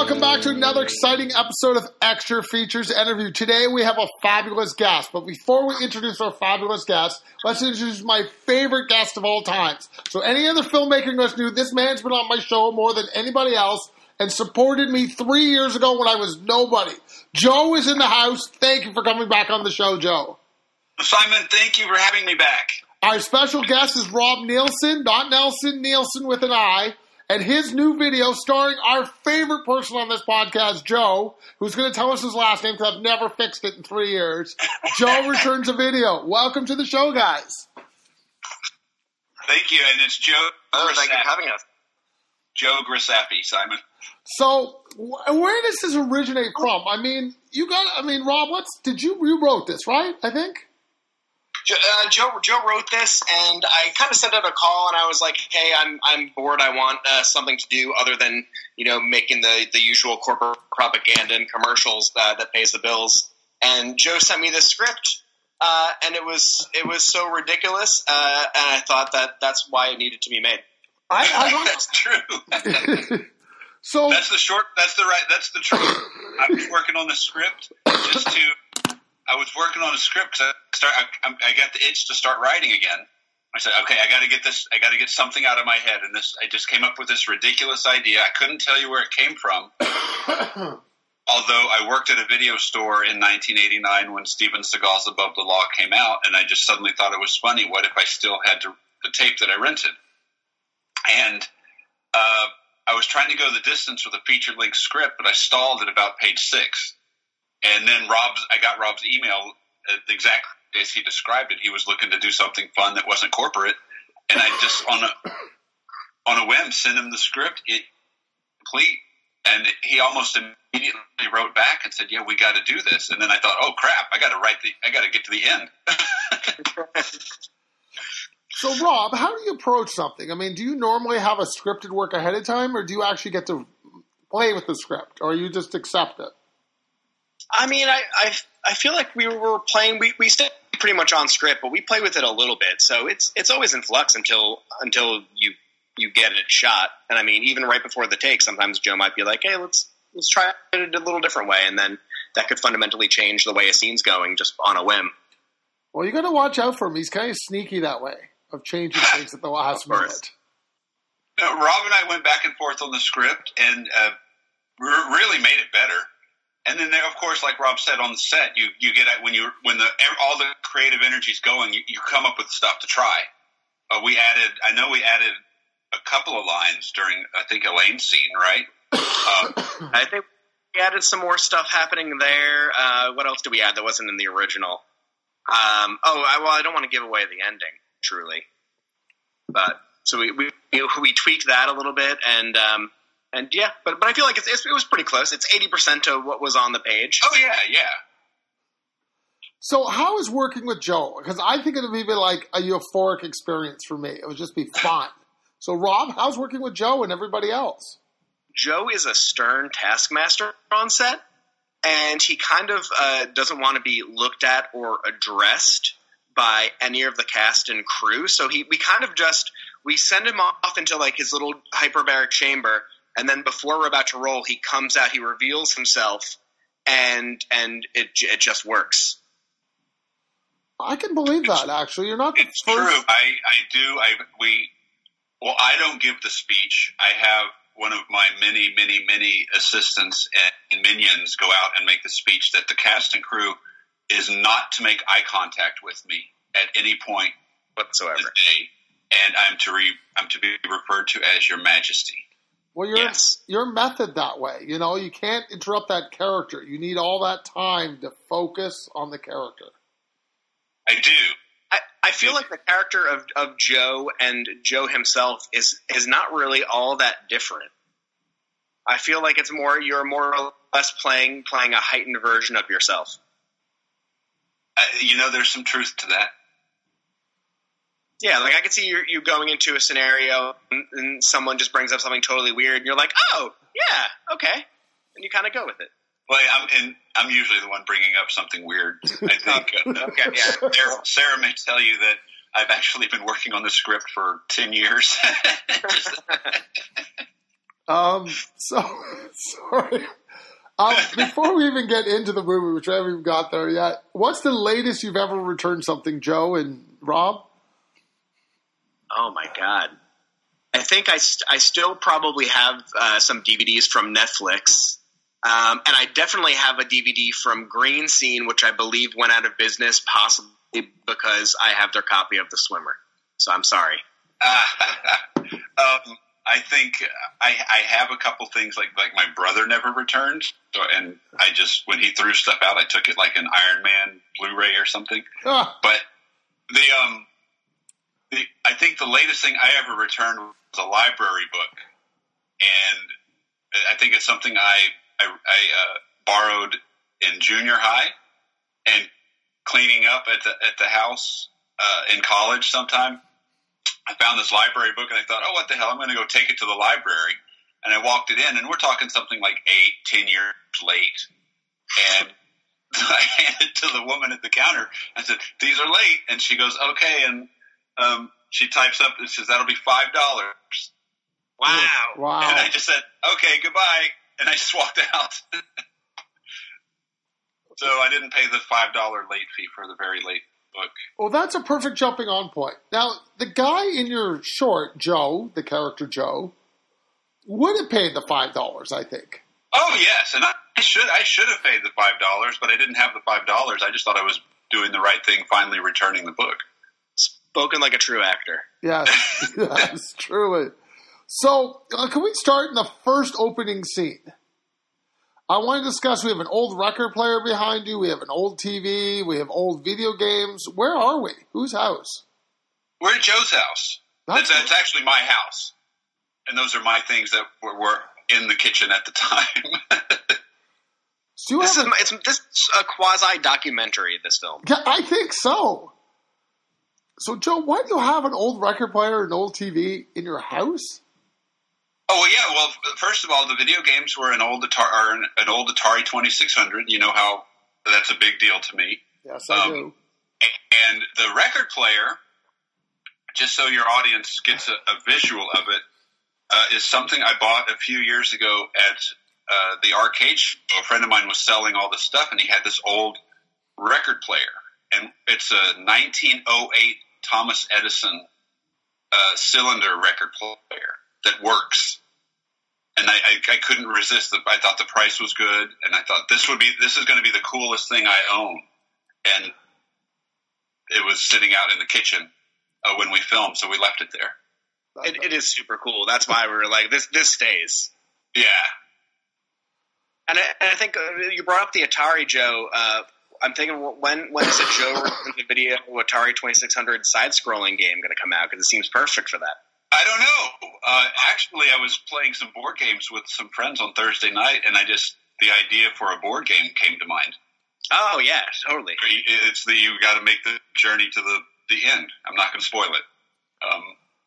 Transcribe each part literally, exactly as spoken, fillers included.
welcome back to another exciting episode of Extra Features Interview. Today we have a fabulous guest, but before we introduce our fabulous guest, let's introduce my favorite guest of all times. So any other filmmaker knows knew this man's been on my show more than anybody else and supported me three years ago when I was nobody. Joe is in the house. Thank you for coming back on the show, Joe. Simon, thank you for having me back. Our special guest is Rob Nielsen, not Nelson, Nielsen with an I. And his new video starring our favorite person on this podcast, Joe, who's going to tell us his last name because I've never fixed it in three years. Joe returns a video. Welcome to the show, guys. Thank you, and it's Joe. Oh, thank you for having us. Joe Grisapi, Simon. So, wh- where does this originate from? I mean, you got. I mean, Rob, what's did you you wrote this, right? I think. Uh, Joe Joe wrote this, and I kind of sent out a call, and I was like, "Hey, I'm I'm bored. I want uh, something to do other than you know making the, the usual corporate propaganda and commercials that that pays the bills." And Joe sent me this script, uh, and it was it was so ridiculous, uh, and I thought that that's why it needed to be made. I, I don't. That's true. So that's the short. That's the right. That's the truth. I was working on the script just to. I was working on a script because I start. I, I got the itch to start writing again. I said, "Okay, I got to get this. I got to get something out of my head." And this, I just came up with this ridiculous idea. I couldn't tell you where it came from. Although I worked at a video store in nineteen eighty-nine when Steven Seagal's Above the Law came out, and I just suddenly thought it was funny. What if I still had to, the tape that I rented? And uh, I was trying to go the distance with a feature-length script, but I stalled at about page six. And then Rob's, I got Rob's email exactly as he described it. He was looking to do something fun that wasn't corporate, and I just on a on a whim sent him the script, it complete, and he almost immediately wrote back and said, "Yeah, we got to do this." And then I thought, "Oh crap, I got to write the, I got to get to the end." So, Rob, how do you approach something? I mean, do you normally have a scripted work ahead of time, or do you actually get to play with the script, or you just accept it? I mean, I, I I feel like we were playing. We we stay pretty much on script, but we play with it a little bit. So it's it's always in flux until until you you get it shot. And I mean, even right before the take, sometimes Joe might be like, "Hey, let's let's try it a little different way," and then that could fundamentally change the way a scene's going just on a whim. Well, you got to watch out for him. He's kind of sneaky that way of changing things at the last minute. No, Rob and I went back and forth on the script and uh, re- really made it better. And then, there, of course, like Rob said, on the set, you, you get at when you when the all the creative energy is going, you, you come up with stuff to try. Uh, we added, I know we added a couple of lines during, I think, Elaine's scene, right? Uh, I think we added some more stuff happening there. Uh, what else did we add that wasn't in the original? Um, oh, I, well, I don't want to give away the ending, truly. But so we we, we tweaked that a little bit, and. Um, And yeah, but but I feel like it's, it's, it was pretty close. It's eighty percent of what was on the page. Oh yeah, yeah. So how is working with Joe? Because I think it would be like a euphoric experience for me. It would just be fun. So Rob, how's working with Joe and everybody else? Joe is a stern taskmaster on set, and he kind of uh, doesn't want to be looked at or addressed by any of the cast and crew. So he we kind of just we send him off into like his little hyperbaric chamber. And then before we're about to roll, he comes out, he reveals himself, and and it it just works. I can believe it's, that, actually. You're not the It's first. true. I, I do. I we Well, I don't give the speech. I have one of my many, many, many assistants and minions go out and make the speech that the cast and crew is not to make eye contact with me at any point whatsoever. of the day. And I'm to, re, I'm to be referred to as Your Majesty. Well, you're, yes. you're method that way. You know, you can't interrupt that character. You need all that time to focus on the character. I do. I, I feel like the character of, of Joe and Joe himself is, is not really all that different. I feel like it's more, you're more or less playing, playing a heightened version of yourself. Uh, you know, there's some truth to that. Yeah, like I could see you you going into a scenario and, and someone just brings up something totally weird, and you're like, "Oh, yeah, okay," and you kind of go with it. Well, I'm and I'm usually the one bringing up something weird. I think. uh, Okay, yeah. Sarah, Sarah may tell you that I've actually been working on the script for ten years. Just, Um, so, sorry. Um, before we even get into the movie, which we haven't even got there yet, what's the latest you've ever returned something, Joe and Rob? Oh, my God. I think I, st- I still probably have uh, some D V Ds from Netflix. Um, and I definitely have a D V D from Green Scene, which I believe went out of business, possibly because I have their copy of The Swimmer. So I'm sorry. Uh, um, I think I, I have a couple things like like my brother never returned, so, and I just when he threw stuff out, I took it like an Iron Man Blu-ray or something. Ah. But the um, the I think the latest thing I ever returned was a library book, and I think it's something I I, I uh, borrowed in junior high, and cleaning up at the at the house uh, in college sometime. I found this library book and I thought, oh, what the hell? I'm going to go take it to the library. And I walked it in, and we're talking something like eight, ten years late. And I handed it to the woman at the counter. I said, these are late. And she goes, okay. And um, she types up and says, that'll be five dollars. Wow. Wow. And I just said, okay, goodbye. And I just walked out. So I didn't pay the five dollars late fee for the very late book. Well, that's a perfect jumping on point. Now, the guy in your short, Joe, the character Joe, would have paid the five dollars, I think. Oh, yes. And I should I should have paid the five dollars, but I didn't have the five dollars. I just thought I was doing the right thing, finally returning the book. Spoken like a true actor. Yes, yes, truly. So, uh, can we start in the first opening scene? I want to discuss, we have an old record player behind you, we have an old T V, we have old video games. Where are we? Whose house? We're at Joe's house. That's, That's, that's actually my house. And those are my things that were, were in the kitchen at the time. so you This have is a, it's this is a quasi documentary. This film. yeah, I think so. So, Joe, why do you have an old record player and an old T V in your house? Oh, well, yeah. Well, first of all, the video games were an old Atari, or an, an old Atari twenty-six hundred. You know how that's a big deal to me. Yes, I Um, do. And the record player, just so your audience gets a, a visual of it, uh, is something I bought a few years ago at uh, the arcade show. A friend of mine was selling all this stuff, and he had this old record player. And it's a nineteen oh eight Thomas Edison uh, cylinder record player that works. And I, I, I couldn't resist. The, I thought the price was good, and I thought this would be this is going to be the coolest thing I own. And it was sitting out in the kitchen uh, when we filmed, so we left it there. It, it is super cool. That's why we were like, this this stays. Yeah. And I, and I think uh, you brought up the Atari, Joe. Uh, I'm thinking, when when is a Joe returns the video Atari twenty-six hundred side-scrolling game going to come out? Because it seems perfect for that. I don't know. Uh, actually, I was playing some board games with some friends on Thursday night, and I just the idea for a board game came to mind. Oh yeah, totally. It's the you got to make the journey to the, the end. I'm not going to spoil it, um,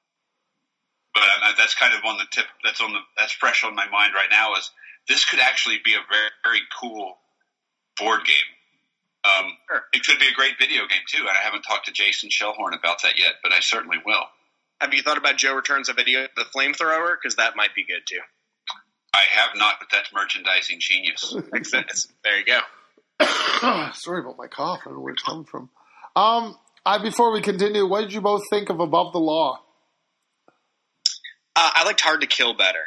but I, that's kind of on the tip. That's on the that's fresh on my mind right now. Is this could actually be a very very cool board game. Um, sure. It could be a great video game too, and I haven't talked to Jason Shellhorn about that yet, but I certainly will. Have you thought about Joe Returns a Video, the flamethrower? Because that might be good too. I have not, but that's merchandising genius. There you go. Sorry about my cough. I don't know where it's coming from. Um, I, before we continue, what did you both think of Above the Law? Uh, I liked Hard to Kill better.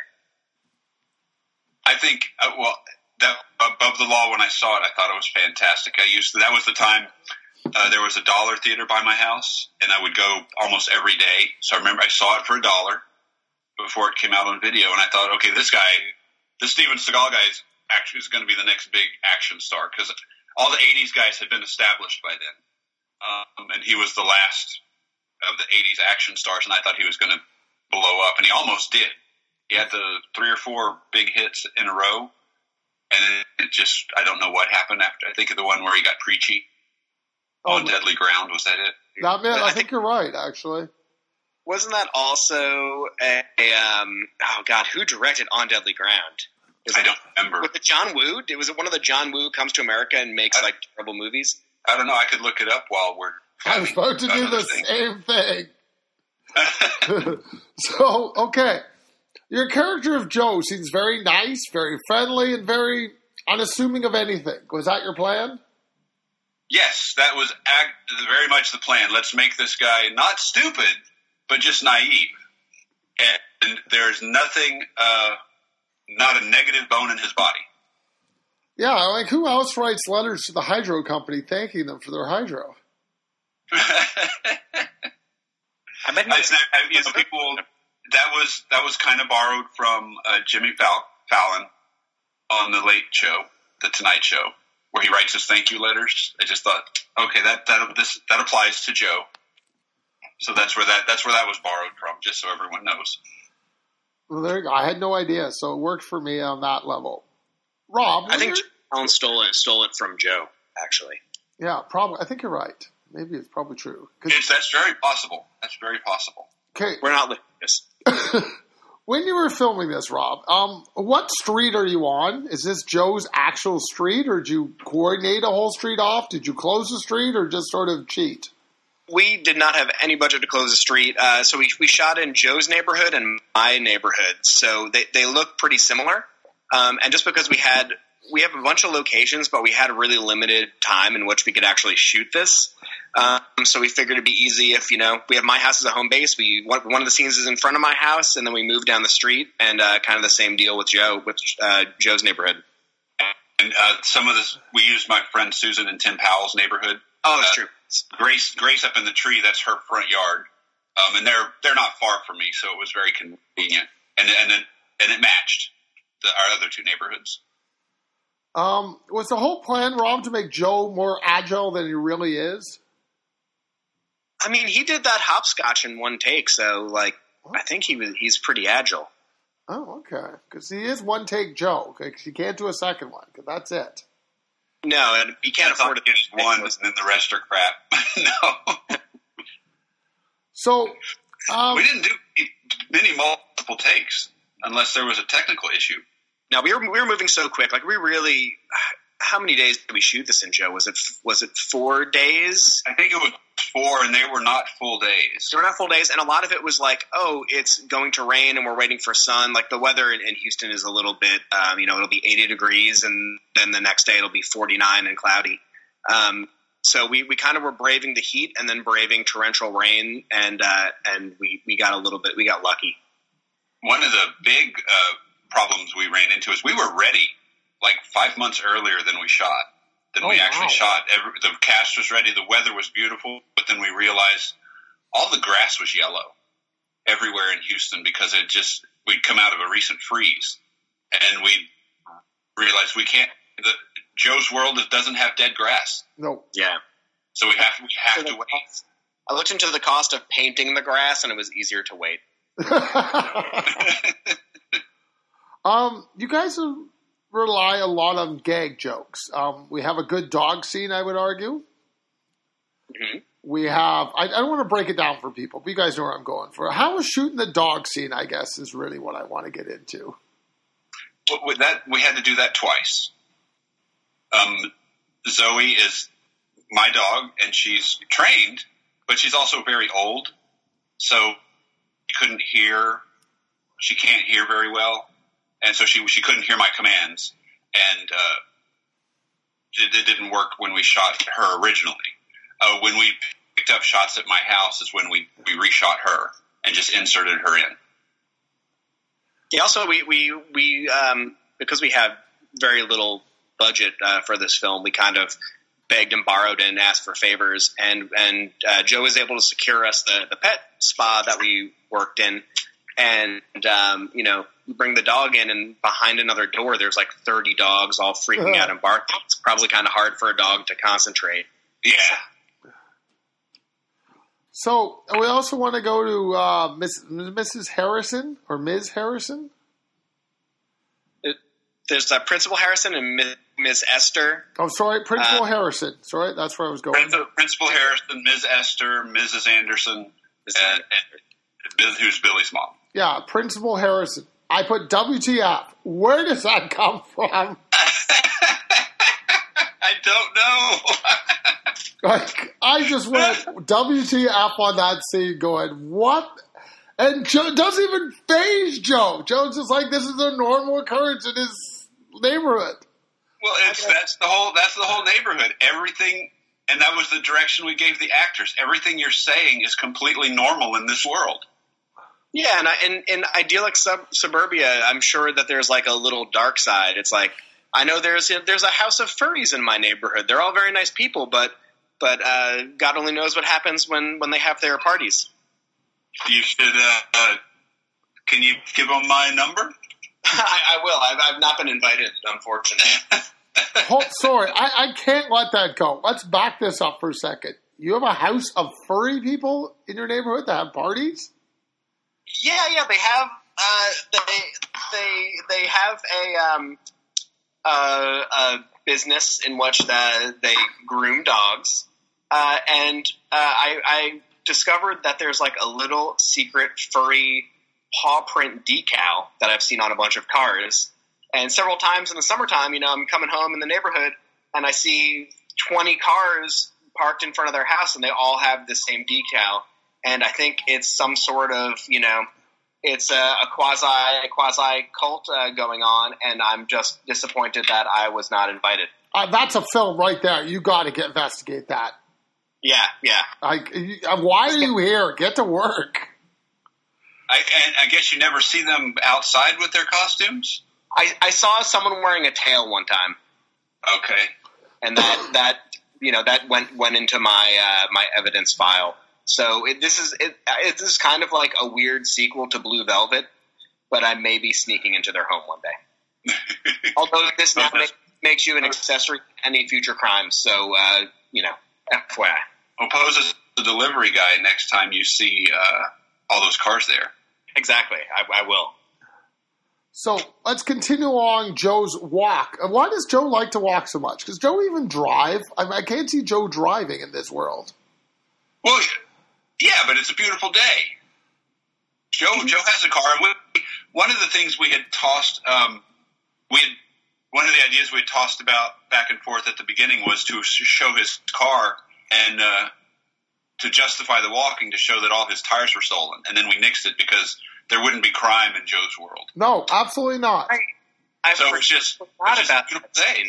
I think, uh, well, that Above the Law, when I saw it, I thought it was fantastic. I used to, that was the time uh, there was a dollar theater by my house, and I would go almost every day. So I remember I saw it for a dollar before it came out on video, and I thought, okay, this guy, this Steven Seagal guy is actually is going to be the next big action star, because all the eighties guys had been established by then, um, and he was the last of the eighties action stars, and I thought he was going to blow up, and he almost did. He had the three or four big hits in a row, and it just, I don't know what happened after. I think of the one where he got preachy Oh, on Deadly Ground. Was that it? Not man, I, I think, think- you're right, actually. Wasn't that also a, a um? Oh God, who directed On Deadly Ground? Was I it- don't remember. Was it John Woo? It was one of the John Woo comes to America and makes I- like terrible movies. I don't know. I could look it up while we're I was about to do another the thing. same thing. So, okay. Your character of Joe seems very nice, very friendly, and very unassuming of anything. Was that your plan? Yes, that was act- very much the plan. Let's make this guy not stupid, but just naive. And, and there's nothing, uh, not a negative bone in his body. Yeah, like who else writes letters to the hydro company thanking them for their hydro? I bet I, I, you know, people that was that was kind of borrowed from uh, Jimmy Fall- Fallon on the Late Show, the Tonight Show, where he writes his thank you letters. I just thought, okay, that that this that applies to Joe. So that's where that that's where that was borrowed from, just so everyone knows. Well, there you go. I had no idea, so it worked for me on that level. Rob, I think Alan stole it stole it from Joe, actually. Yeah, probably. I think you're right. Maybe it's probably true. It's, that's very possible. That's very possible. Okay, we're not looking at this. When you were filming this, Rob, um, what street are you on? Is this Joe's actual street, or did you coordinate a whole street off? Did you close the street, or just sort of cheat? We did not have any budget to close the street, uh, so we we shot in Joe's neighborhood and my neighborhood, so they they look pretty similar. Um, and just because we had we have a bunch of locations, but we had a really limited time in which we could actually shoot this. Um, so we figured it'd be easy if, you know, we have my house as a home base. We one, one of the scenes is in front of my house, and then we move down the street, and uh, kind of the same deal with Joe, with uh, Joe's neighborhood. And uh, some of this, we used my friend Susan in Tim Powell's neighborhood. Oh, that's uh, true. Grace, Grace up in the tree, that's her front yard, um, and they're they're not far from me, so it was very convenient, and and it, and it matched the, our other two neighborhoods. Um, was the whole plan, Rob, to make Joe more agile than he really is? I mean, he did that hopscotch in one take, so like I think he was he's pretty agile. Oh, okay. Because he is one take Joe. Because you can't do a second one. Because that's it. No, and you can't afford to get one, and then the rest are crap. No. So um, we didn't do many multiple takes unless there was a technical issue. No, we were we were moving so quick. Like we really. How many days did we shoot this in, Joe? Was it was it four days? I think it was four, and they were not full days. They were not full days, and a lot of it was like, oh, it's going to rain, and we're waiting for sun. Like the weather in, in Houston is a little bit, um, you know, it'll be eighty degrees, and then the next day it'll be forty-nine and cloudy. Um, so we, we kind of were braving the heat and then braving torrential rain, and uh, and we, we got a little bit, we got lucky. One of the big uh, problems we ran into is we were ready like five months earlier than we shot, than oh, we actually wow. shot. Every, the cast was ready. The weather was beautiful. But then we realized all the grass was yellow everywhere in Houston because it just, we'd come out of a recent freeze. And we realized we can't, the, Joe's World doesn't have dead grass. No. Yeah. So we have, we have to wait. I looked into the cost of painting the grass, and it was easier to wait. um, you guys are, rely a lot on gag jokes. Um, we have a good dog scene, I would argue. Mm-hmm. We have, I, I don't want to break it down for people, but you guys know where I'm going for. How was shooting the dog scene, I guess, is really what I want to get into. Well, with that, we had to do that twice. Um, Zoe is my dog, and she's trained, but she's also very old, so she couldn't hear, she can't hear very well. And so she she couldn't hear my commands, and uh, it, it didn't work when we shot her originally. Uh, when we picked up shots at my house is when we, we reshot her and just inserted her in. Yeah. Also, we we we um, because we had very little budget uh, for this film, we kind of begged and borrowed and asked for favors, and and uh, Joe was able to secure us the the pet spa that we worked in, and um, you know. You bring the dog in, and behind another door, there's like thirty dogs all freaking out and barking. It's probably kind of hard for a dog to concentrate. Yeah. So we also want to go to uh, Miss, Missus Harrison or Miz Harrison. It, there's uh, Principal Harrison and Miz Esther. Oh, sorry, Principal uh, Harrison. Sorry, that's where I was going. Principal, Principal Harrison, Miz Esther, Missus Anderson, and, and who's Billy's mom. Yeah, Principal Harrison. I put W T F. Where does that come from? I don't know. Like, I just went W T F on that scene going, what? And Joe it doesn't even faze Joe. Joe's just like, this is a normal occurrence in his neighborhood. Well, it's that's the whole that's the whole neighborhood. Everything, and that was the direction we gave the actors. Everything you're saying is completely normal in this world. Yeah, and I, in, in idyllic sub- suburbia, I'm sure that there's like a little dark side. It's like, I know there's there's a house of furries in my neighborhood. They're all very nice people, but but uh, God only knows what happens when, when they have their parties. You should. Uh, uh, can you give them my number? I, I will. I've, I've not been invited, unfortunately. Hold, sorry, I, I can't let that go. Let's back this up for a second. You have a house of furry people in your neighborhood that have parties? Yeah, yeah, they have. Uh, they they they have a um, uh, a business in which the, they groom dogs, uh, and uh, I, I discovered that there's like a little secret furry paw print decal that I've seen on a bunch of cars. And several times in the summertime, you know, I'm coming home in the neighborhood and I see twenty cars parked in front of their house and they all have the same decal. And I think it's some sort of, you know, it's a, a quasi a quasi cult uh, going on, and I'm just disappointed that I was not invited. Uh, that's a film right there. You got to get investigate that. Yeah, yeah. Like, why are you here? Get to work. I, and I guess you never see them outside with their costumes? I, I saw someone wearing a tail one time. Okay. And that, that you know, that went went into my uh, my evidence file. So it, this is it, it, this is kind of like a weird sequel to Blue Velvet, but I may be sneaking into their home one day. Although this now make, makes you an accessory to any future crimes, so uh, you know, F Y I. Well, pose as the delivery guy next time you see uh, all those cars there. Exactly, I, I will. So let's continue on Joe's walk. And why does Joe like to walk so much? Because Joe even drive? I, mean, I can't see Joe driving in this world. Well, yeah, but it's a beautiful day. Joe Joe has a car. We, one of the things we had tossed, um, we had, one of the ideas we had tossed about back and forth at the beginning was to show his car and uh, to justify the walking, to show that all his tires were stolen. And then we nixed it because there wouldn't be crime in Joe's world. No, absolutely not. I, I so it's just, it's just a beautiful day.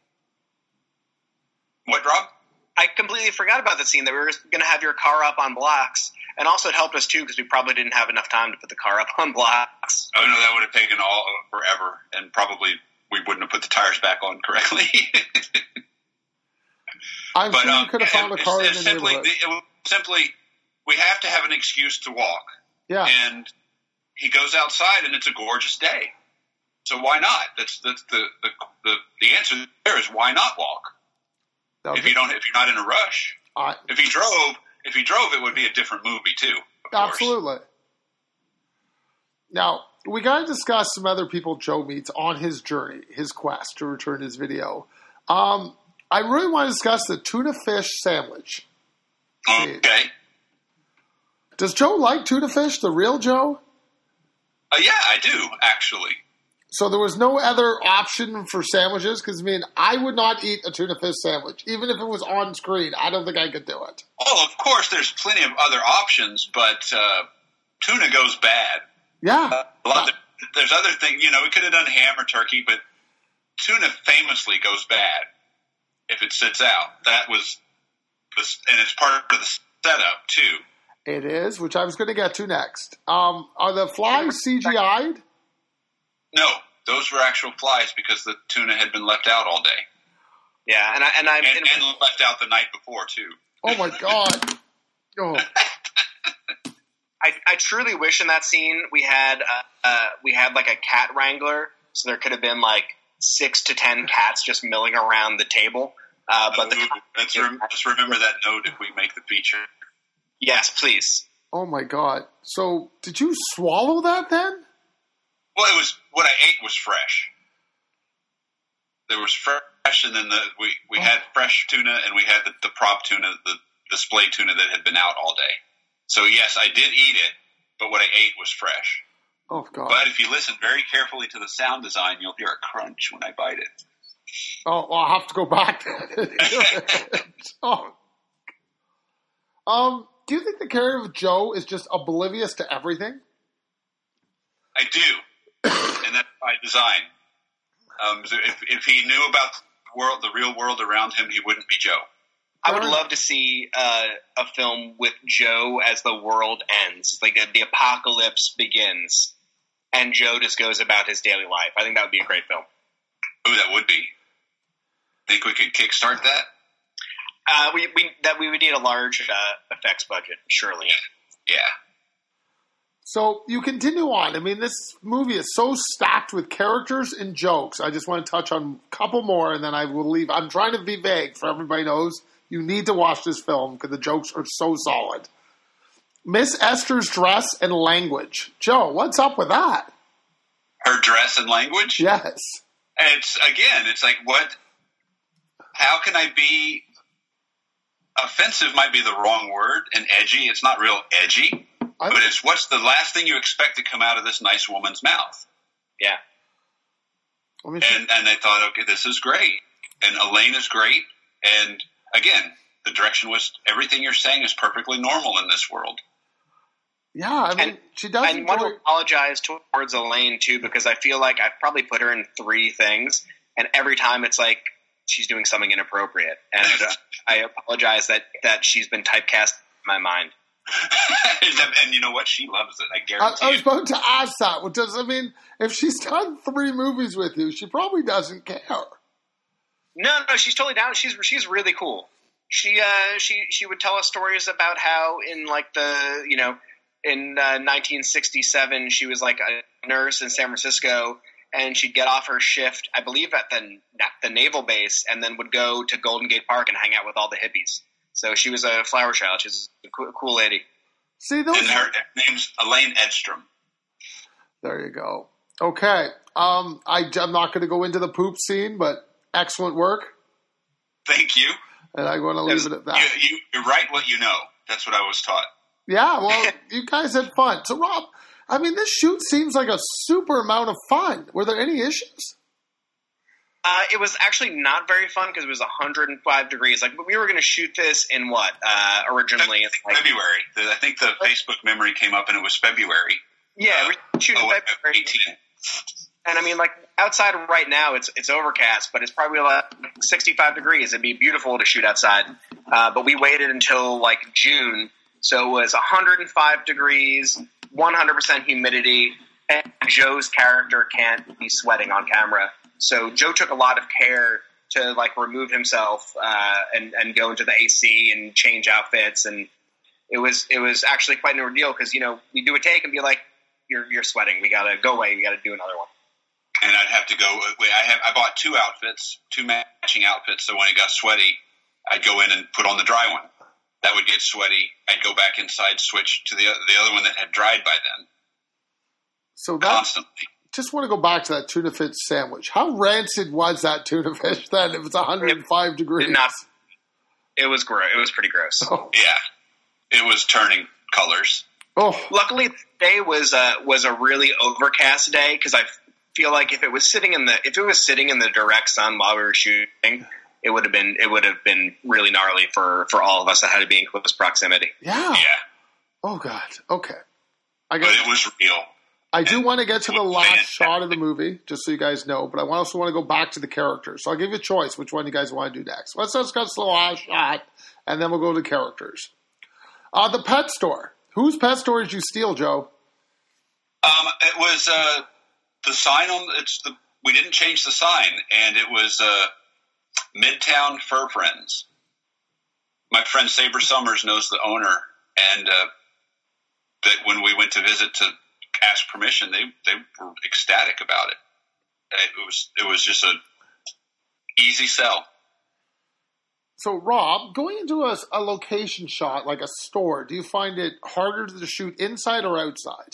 What, Rob? I completely forgot about the scene that we were going to have your car up on blocks. And also it helped us, too, because we probably didn't have enough time to put the car up on blocks. Oh, no, that would have taken all forever, and probably we wouldn't have put the tires back on correctly. I'm but, sure um, you could have found a car in the simply, neighborhood. it was simply, we have to have an excuse to walk. Yeah. And he goes outside, and it's a gorgeous day. So why not? That's, that's the, the, the, the answer there is why not walk? No, if you don't, if you're not in a rush. I, if he drove, if he drove, it would be a different movie too. Absolutely. Now we got to discuss some other people Joe meets on his journey, his quest to return his video. Um, I really want to discuss the tuna fish sandwich. Okay. Does Joe like tuna fish? The real Joe? Uh, yeah, I do actually. So there was no other option for sandwiches? Because, I mean, I would not eat a tuna fish sandwich. Even if it was on screen, I don't think I could do it. Oh, of course, there's plenty of other options, but uh, tuna goes bad. Yeah. Uh, a lot of, there's other things, you know, we could have done ham or turkey, but tuna famously goes bad if it sits out. That was, and it's part of the setup, too. It is, which I was going to get to next. Um, are the flies C G I'd? No, those were actual flies because the tuna had been left out all day. Yeah, and I and I and, and left out the night before too. Oh my god! Oh. I I truly wish in that scene we had uh, uh, we had like a cat wrangler, so there could have been like six to ten cats just milling around the table. Uh, but Ooh, the let's rem- just remember that note if we make the feature. Yes, please. Oh my god! So did you swallow that then? Well, it was what I ate was fresh. There was fresh, and then the we, we oh. had fresh tuna, and we had the, the prop tuna, the display tuna that had been out all day. So yes, I did eat it, but what I ate was fresh. Oh god! But if you listen very carefully to the sound design, you'll hear a crunch when I bite it. Oh, well, I'll have to go back. oh. Um. do you think the character of Joe is just oblivious to everything? I do, and that's by design. Um, so if, if he knew about the world, the real world around him, he wouldn't be Joe. I would love to see uh, a film with Joe as the world ends, like uh, the apocalypse begins, and Joe just goes about his daily life. I think that would be a great film. Oh, that would be. Think we could kickstart that? Uh, we, we that we would need a large uh, effects budget, surely. Yeah. yeah. So you continue on. I mean, this movie is so stacked with characters and jokes. I just want to touch on a couple more, and then I will leave. I'm trying to be vague, so everybody knows you need to watch this film because the jokes are so solid. Miss Esther's dress and language. Joe, what's up with that? Her dress and language? Yes. It's, again, it's like, what? How can I be... Offensive might be the wrong word, and edgy. It's not real edgy. I, but it's what's the last thing you expect to come out of this nice woman's mouth? Yeah. And and they thought, okay, this is great. And Elaine is great. And again, the direction was everything you're saying is perfectly normal in this world. Yeah, I mean, and, she does. I want to apologize towards Elaine, too, because I feel like I've probably put her in three things. And every time it's like she's doing something inappropriate. And uh, I apologize that, that she's been typecast in my mind. And you know what? She loves it. I guarantee I, I was about to ask that. What does I mean? If she's done three movies with you, she probably doesn't care. No, no, she's totally down. She's she's really cool. She uh she she would tell us stories about how in like the you know in uh, nineteen sixty-seven she was like a nurse in San Francisco, and she'd get off her shift, I believe at the at the naval base, and then would go to Golden Gate Park and hang out with all the hippies. So she was a flower child. She's a cool, cool lady. See, those and her name's Elaine Edstrom. There you go. Okay. Um, I, I'm not going to go into the poop scene, but excellent work. Thank you. And I'm going to leave it at that. You, you, you're right what you know. That's what I was taught. Yeah, well, you guys had fun. So, Rob, I mean, this shoot seems like a super amount of fun. Were there any issues? Uh, it was actually not very fun because it was one hundred five degrees. Like we were going to shoot this in what uh, originally? Like, February. The, I think the Facebook memory came up and it was February. Yeah, uh, we're shooting oh, February. eighteen. And I mean, like outside right now, it's it's overcast, but it's probably like sixty-five degrees. It'd be beautiful to shoot outside. Uh, but we waited until like June, so it was one hundred five degrees, one hundred percent humidity, and Joe's character can't be sweating on camera. So Joe took a lot of care to like remove himself uh, and and go into the A C and change outfits, and it was it was actually quite an ordeal because you know we do a take and be like, you're you're sweating, we gotta go away, we gotta do another one. And I'd have to go. I have I bought two outfits, two matching outfits, so when it got sweaty, I'd go in and put on the dry one. That would get sweaty. I'd go back inside, switch to the the other one that had dried by then. So that, constantly. Just want to go back to that tuna fish sandwich. How rancid was that tuna fish then? If it's one hundred five it, degrees, it, not, it was gross. It was pretty gross. Oh. Yeah, it was turning colors. Oh, luckily today was uh, was a really overcast day because I feel like if it was sitting in the if it was sitting in the direct sun while we were shooting, it would have been it would have been really gnarly for, for all of us that had to be in close proximity. Yeah. Yeah. Oh God. Okay. I guess, but it was real. I do want to get to the last shot of the movie, just so you guys know, but I also want to go back to the characters. So I'll give you a choice which one you guys want to do next. Let's just go to the last shot, and then we'll go to the characters. Uh, the pet store. Whose pet store did you steal, Joe? Um, it was uh, the sign on. It's the we didn't change the sign, and it was uh, Midtown Fur Friends. My friend Saber Summers knows the owner, and uh, that when we went to visit to ask permission, they they were ecstatic about it. It was it was just a easy sell. So, Rob, going into a, a location shot like a store, do you find it harder to shoot inside or outside?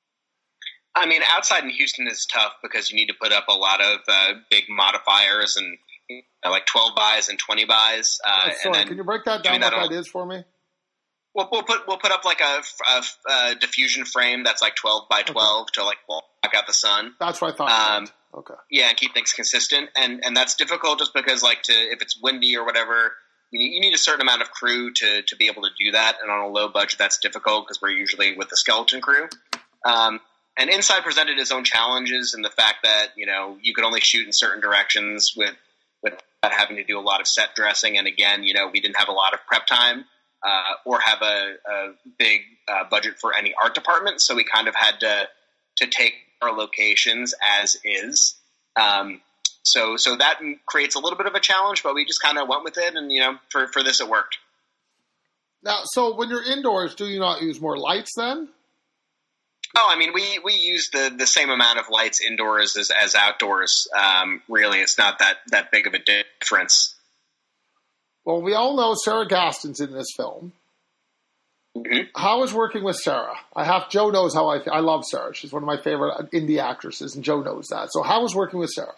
I mean, outside in Houston is tough because you need to put up a lot of uh, big modifiers and you know, like twelve buys and twenty buys. Uh, oh, sorry, and can you break that down what that, that is for me? We'll, we'll put we'll put up like a, a, a diffusion frame that's like twelve by twelve okay. to like block out the sun. That's what I thought. Um, okay. Yeah, and keep things consistent, and and that's difficult just because like to if it's windy or whatever, you need, you need a certain amount of crew to to be able to do that, and on a low budget, that's difficult because we're usually with the skeleton crew. Um, and Inside presented its own challenges in the fact that you know you could only shoot in certain directions with without having to do a lot of set dressing, and again, you know, we didn't have a lot of prep time uh, or have a, a big uh, budget for any art department, so we kind of had to to take our locations as is. Um, so so that creates a little bit of a challenge, but we just kind of went with it, and you know, for for this it worked. Now, so when you're indoors, do you not use more lights then? Oh, I mean, we, we use the, the same amount of lights indoors as, as outdoors. Um, really, it's not that, that big of a difference. Well, we all know Sarah Gaston's in this film. Mm-hmm. How is working with Sarah? I have Joe knows how I I love Sarah. She's one of my favorite indie actresses, and Joe knows that. So, how was working with Sarah?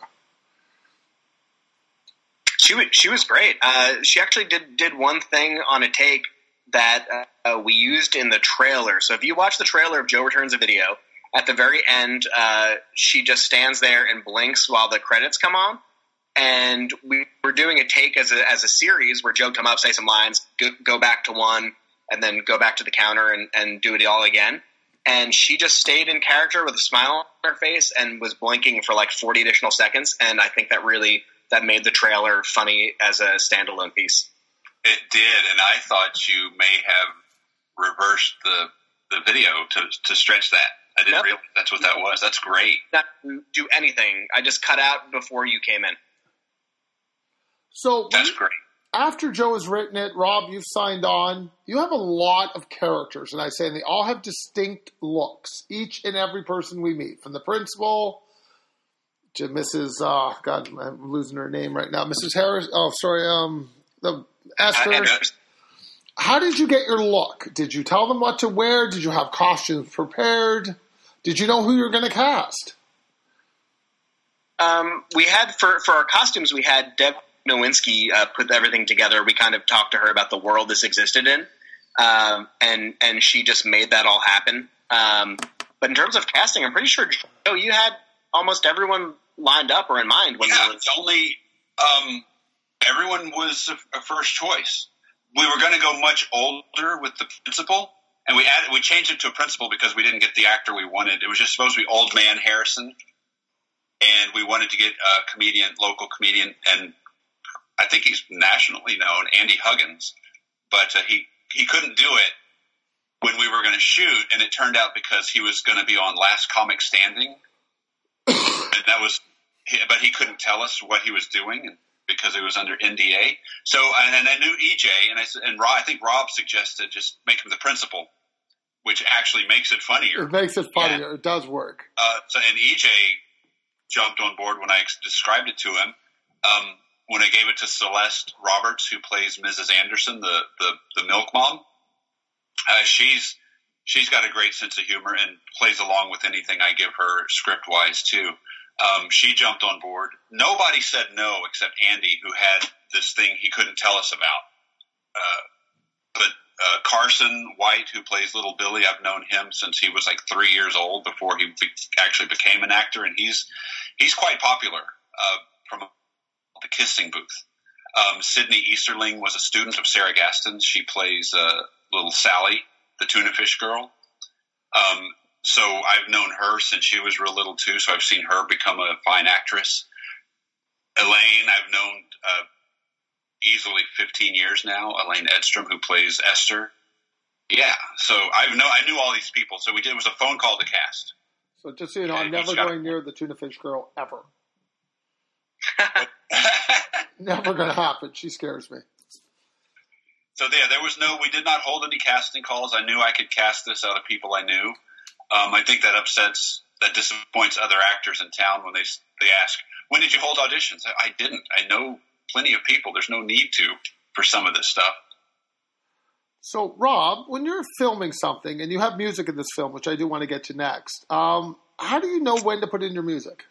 She was, she was great. Uh, she actually did did one thing on a take that uh, we used in the trailer. So if you watch the trailer of Joe Returns a Video, at the very end, uh, she just stands there and blinks while the credits come on. And we were doing a take as a, as a series where Joe would come up, say some lines, go, go back to one, and then go back to the counter and, and do it all again. And she just stayed in character with a smile on her face and was blinking for like forty additional seconds. And I think that really, that made the trailer funny as a standalone piece. It did, and I thought you may have reversed the the video to to stretch that. I didn't Nope. realize that's what that was. That's great. Not do anything. I just cut out before you came in. So, That's when- great. after Joe has written it, Rob, you've signed on. You have a lot of characters, and I say they all have distinct looks. Each and every person we meet, from the principal to Missus Uh, God, I'm losing her name right now. Missus Harris. Oh, sorry. Um, the Esther. I- I- How did you get your look? Did you tell them what to wear? Did you have costumes prepared? Did you know who you were going to cast? Um, we had for for our costumes, we had Deb Nowinski uh, put everything together. We kind of talked to her about the world this existed in, um, and and she just made that all happen. Um, but in terms of casting, I'm pretty sure Joe, you had almost everyone lined up or in mind when Yeah, you were. it's only um, everyone was a, a first choice. We were going to go much older with the principal, and we added we changed it to a principal because we didn't get the actor we wanted. It was just supposed to be Old Man Harrison, and we wanted to get a comedian, local comedian, and I think he's nationally known, Andy Huggins, but uh, he he couldn't do it when we were going to shoot, and it turned out because he was going to be on Last Comic Standing, and that was, but he couldn't tell us what he was doing because it was under N D A. So, and, and I knew E J, and I said, and Rob, I think Rob suggested just make him the principal, which actually makes it funnier. It makes it funnier. Yeah. It does work. Uh, so, and E J jumped on board when I ex- described it to him. Um, when I gave it to Celeste Roberts, who plays Missus Anderson, the the, the milk mom, uh, she's she's got a great sense of humor and plays along with anything I give her script wise too. Um, she jumped on board. Nobody said no except Andy, who had this thing he couldn't tell us about. Uh, but uh, Carson White, who plays Little Billy, I've known him since he was like three years old before he be- actually became an actor, and he's he's quite popular uh, from the Kissing Booth. Um, Sydney Easterling was a student of Sarah Gaston's. She plays uh, little Sally, the tuna fish girl. Um, so I've known her since she was real little too, so I've seen her become a fine actress. Elaine, I've known uh, easily fifteen years now. Elaine Edstrom, who plays Esther. Yeah, so I've know I knew all these people. So we did it was a phone call to cast. So just so you know, Yeah, I'm you never just gotta- going near the tuna fish girl ever. Never going to happen. She scares me. So yeah, there was no, we did not hold any casting calls. I knew I could cast this out of people I knew. Um, I think that upsets, that disappoints other actors in town when they they ask, when did you hold auditions? I, I didn't. I know plenty of people. There's no need to for some of this stuff. So, Rob, when you're filming something and you have music in this film, which I do want to get to next, um, how do you know when to put in your music?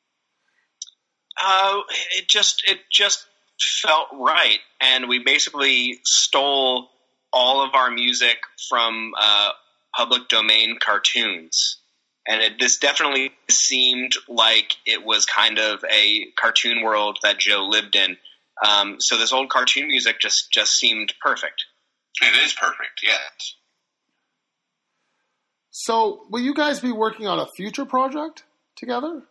Uh, it just it just felt right, and we basically stole all of our music from uh, public domain cartoons, and it, this definitely seemed like it was kind of a cartoon world that Joe lived in. Um, so this old cartoon music just, just seemed perfect. It is perfect, yes. So, will you guys be working on a future project together?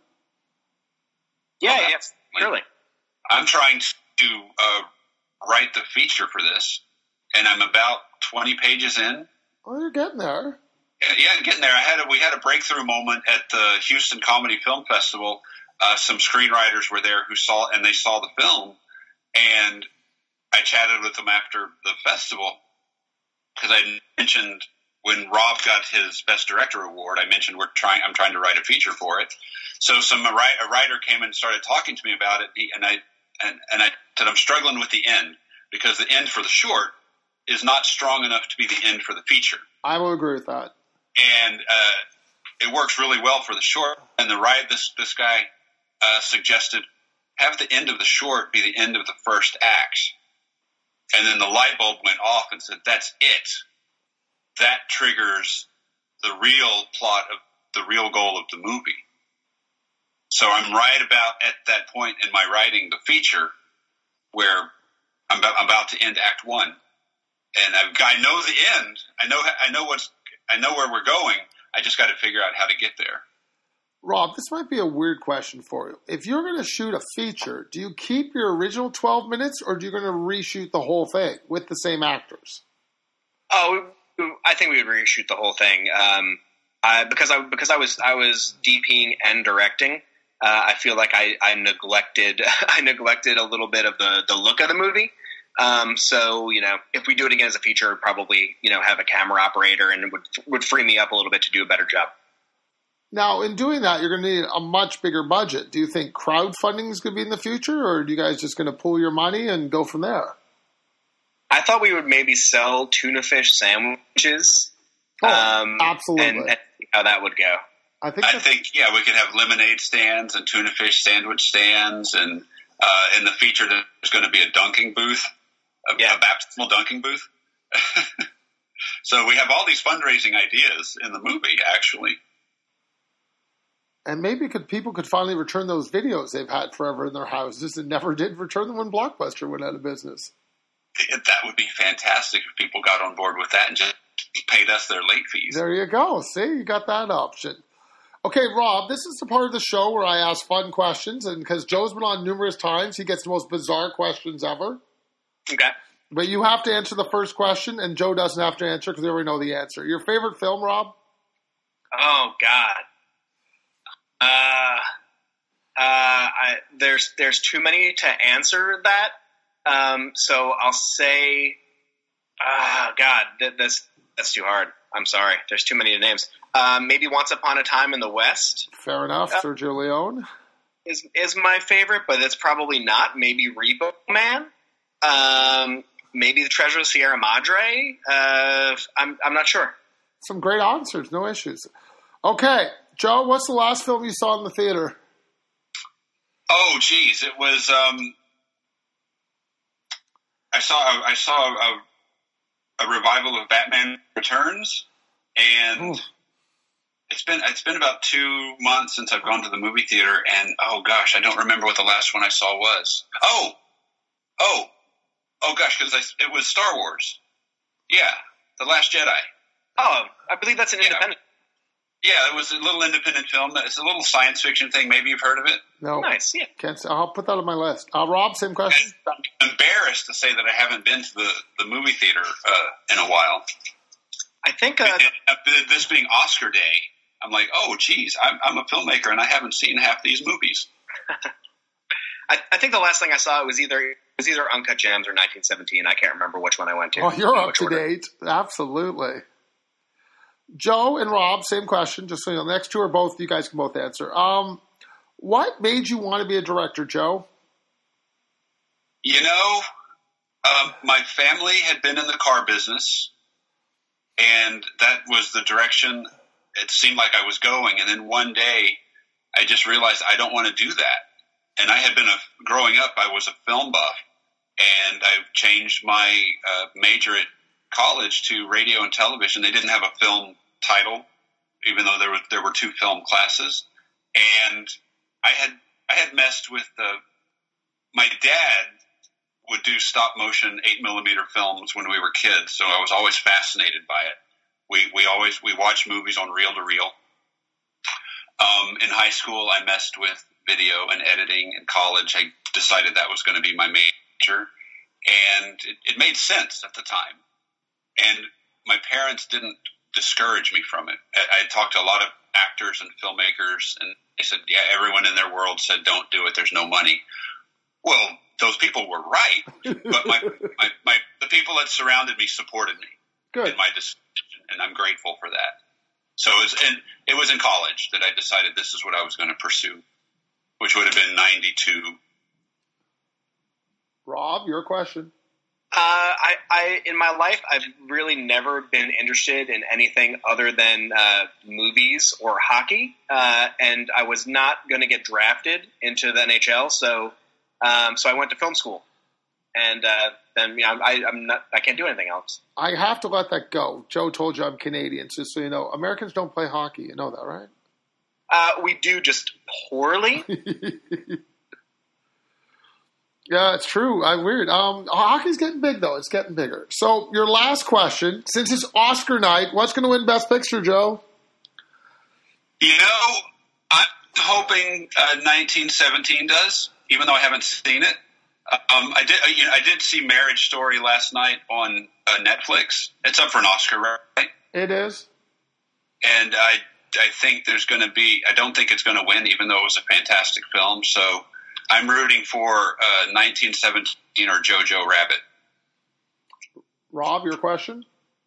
Yeah, Oh, yes, really. I'm trying to uh, write the feature for this, and I'm about twenty pages in. Oh, you're getting there. Yeah, getting there. I had a, we had a breakthrough moment at the Houston Comedy Film Festival. Uh, some screenwriters were there who saw, and they saw the film, and I chatted with them after the festival because I mentioned when Rob got his Best Director award, I mentioned we're trying. I'm trying to write a feature for it. So some a, write, a writer came and started talking to me about it, and I and, and I said I'm struggling with the end because the end for the short is not strong enough to be the end for the feature. I will agree with that. And uh, it works really well for the short. And the right this this guy uh, suggested have the end of the short be the end of the first act, and then the light bulb went off and said, "That's it. That triggers the real plot of the real goal of the movie." So I'm right about at that point in my writing the feature where I'm about, I'm about to end Act One, and I've, I know the end. I know I know what's I know where we're going. I just got to figure out how to get there. Rob, this might be a weird question for you. If you're going to shoot a feature, do you keep your original twelve minutes, or do you going to reshoot the whole thing with the same actors? Oh, I think we would reshoot the whole thing. Um, I, because I because I was I was DPing and directing. Uh, I feel like I, I neglected I neglected a little bit of the, the look of the movie. Um, so you know, if we do it again as a feature, I'd probably you know have a camera operator, and it would would free me up a little bit to do a better job. Now, in doing that, you're going to need a much bigger budget. Do you think crowdfunding is going to be in the future, or are you guys just going to pool your money and go from there? I thought we would maybe sell tuna fish sandwiches. Oh, um, absolutely. And, and see how that would go. I think. I think yeah, we could have lemonade stands and tuna fish sandwich stands, and uh, in the feature there's going to be a dunking booth, a, Yeah. a baptismal dunking booth. So we have all these fundraising ideas in the movie, actually. And maybe could people could finally return those videos they've had forever in their houses and never did return them when Blockbuster went out of business. It, that would be fantastic if people got on board with that and just paid us their late fees. There you go. See, you got that option. Okay, Rob, this is the part of the show where I ask fun questions, and because Joe's been on numerous times, he gets the most bizarre questions ever. Okay. But you have to answer the first question, and Joe doesn't have to answer because we already know the answer. Your favorite film, Rob? Oh God. Uh, uh, I, there's there's too many to answer that. Um, so I'll say, ah, uh, God, th- this that's too hard. I'm sorry. There's too many names. Um, maybe Once Upon a Time in the West. Fair enough, uh, Sergio Leone. Is is my favorite, but it's probably not. Maybe Repo Man. Um, maybe The Treasure of Sierra Madre. Uh, I'm I'm not sure. Some great answers, no issues. Okay, Joe, what's the last film you saw in the theater? Oh, geez, it was. Um, I saw. I saw a, a revival of Batman Returns, and Ooh. it's been it's been about two months since I've gone to the movie theater, and oh gosh, I don't remember what the last one I saw was. Oh, oh, oh gosh, because it was Star Wars. Yeah, The Last Jedi. Oh, I believe that's an Yeah. independent. Yeah, it was a little independent film. It's a little science fiction thing. Maybe you've heard of it. No, Nice, yeah. can't. say- I'll put that on my list. Uh, Rob, same question. I'm embarrassed to say that I haven't been to the, the movie theater uh, in a while. I think uh, And, uh, this being Oscar Day, I'm like, oh, geez, I'm, I'm a filmmaker and I haven't seen half these movies. I, I think the last thing I saw was either it was either Uncut Gems or nineteen seventeen. I can't remember which one I went to. Oh, you're up Which to order. date. Absolutely. Joe and Rob, same question. Just so you know, the next two are both, you guys can both answer. Um, what made you want to be a director, Joe? You know, um, my family had been in the car business, and that was the direction it seemed like I was going. And then one day, I just realized I don't want to do that. And I had been a growing up, I was a film buff, and I changed my uh, major at college to radio and television. They didn't have a film title, even though there were there were two film classes. And I had I had messed with the my dad would do stop motion eight millimeter films when we were kids, so I was always fascinated by it. We we always we watched movies on reel to reel. Um, in high school, I messed with video and editing. In college, I decided that was going to be my major, and it, it made sense at the time. And my parents didn't discourage me from it. I, I talked to a lot of actors and filmmakers, and they said, yeah, everyone in their world said, don't do it, there's no money. Well, those people were right, but my, my, my the people that surrounded me supported me Good. in my decision, and I'm grateful for that. So it was, and it was in college that I decided this is what I was going to pursue, which would have been ninety-two. Rob, your question. Uh, I, I, in my life, I've really never been interested in anything other than uh, movies or hockey, uh, and I was not going to get drafted into the N H L, so um, so I went to film school, and uh, then you know, I, I'm not, I can't do anything else. I have to let that go. Joe told you I'm Canadian, just so you know. Americans don't play hockey. You know that, right? Uh, we do, just poorly. Yeah, it's true. I weird. Um, hockey's getting big, though. It's getting bigger. So, your last question, since it's Oscar night, what's going to win Best Picture, Joe? You know, I'm hoping uh, nineteen seventeen does, even though I haven't seen it. Um, I did. You know, I did see Marriage Story last night on uh, Netflix. It's up for an Oscar, right? It is. And I, I think there's going to be. I don't think it's going to win, even though it was a fantastic film. So I'm rooting for uh, nineteen seventeen or Jojo Rabbit. Rob, your question?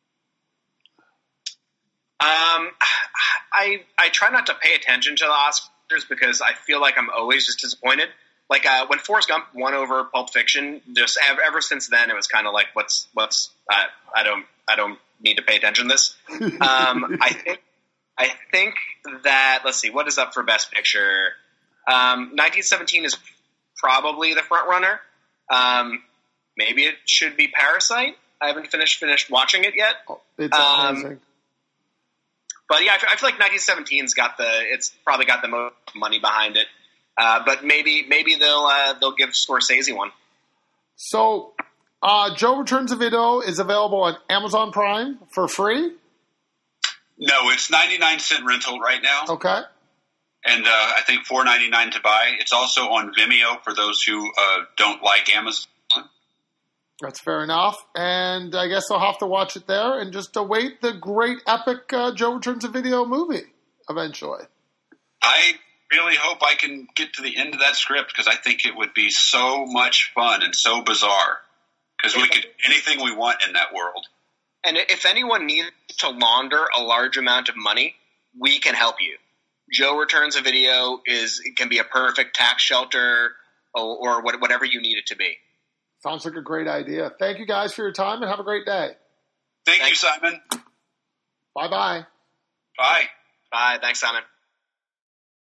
Um, I I try not to pay attention to the Oscars because I feel like I'm always just disappointed. Like uh, when Forrest Gump won over Pulp Fiction, just ever, ever since then, it was kind of like, what's what's uh, I don't I don't need to pay attention to this. Um, I think I think that let's see what is up for Best Picture. Um, nineteen seventeen is probably the front runner. Um, maybe it should be Parasite. I haven't finished finished watching it yet. Oh, it's Um, amazing. But yeah, I feel, I feel like nineteen seventeen's got the it's probably got the most money behind it. Uh, but maybe maybe they'll uh, they'll give Scorsese one. So, uh, Joe Returns a Video is available on Amazon Prime for free? No, it's ninety-nine cent rental right now. Okay. And uh, I think four ninety-nine to buy. It's also on Vimeo for those who uh, don't like Amazon. That's fair enough. And I guess I'll have to watch it there and just await the great epic uh, Joe Returns a Video movie eventually. I really hope I can get to the end of that script because I think it would be so much fun and so bizarre because we could do anything we want in that world. And if anyone needs to launder a large amount of money, we can help you. Joe Returns a Video is it can be a perfect tax shelter or, or what, whatever you need it to be. Sounds like a great idea. Thank you guys for your time and have a great day. Thank Thanks. you, Simon. Bye-bye. Bye. Bye. Thanks, Simon.